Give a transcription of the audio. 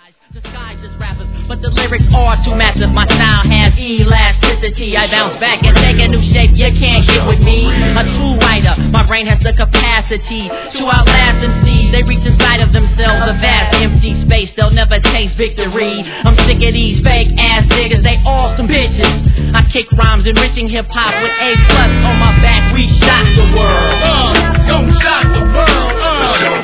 Disguised as rappers, but the lyrics are too massive. My style has elasticity. I bounce back and take a new shape. You can't get with me. A true writer, my brain has the capacity to outlast MCs. They reach inside of themselves, a vast empty space. They'll never taste victory. I'm sick of these fake ass niggas. They all some bitches. I kick rhymes enriching hip hop with A+ on my back. We shock the world. Don't shock the world.